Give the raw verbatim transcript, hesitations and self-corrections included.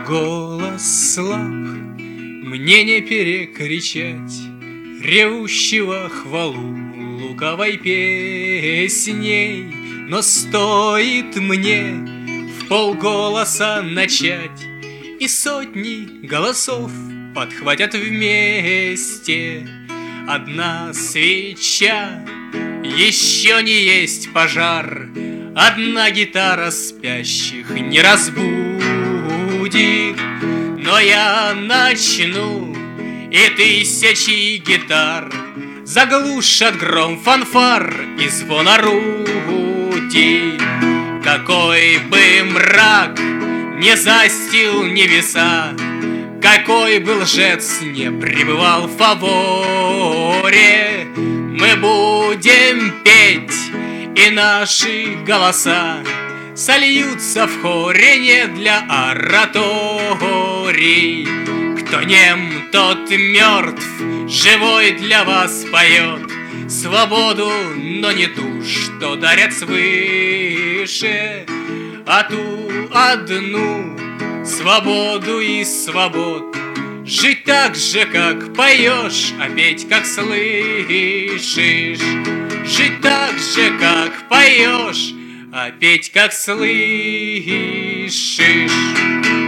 Голос слаб, мне не перекричать ревущего хвалу луковой песней, но стоит мне в полголоса начать, и сотни голосов подхватят вместе. Одна свеча, еще не есть пожар, одна гитара спящих не разбудит. Но я начну, и тысячи гитар заглушат гром фанфар и звон орудий. Какой бы мрак не застил небеса, какой бы лжец не пребывал в фаворе, мы будем петь, и наши голоса сольются в хоре не для ораторий. Кто нем, тот мертв, живой для вас поет свободу, но не ту, что дарят свыше, а ту одну свободу из свобод. Жить так же, как поешь, а петь, как слышишь. Жить так же, как поешь, а петь, как слышишь.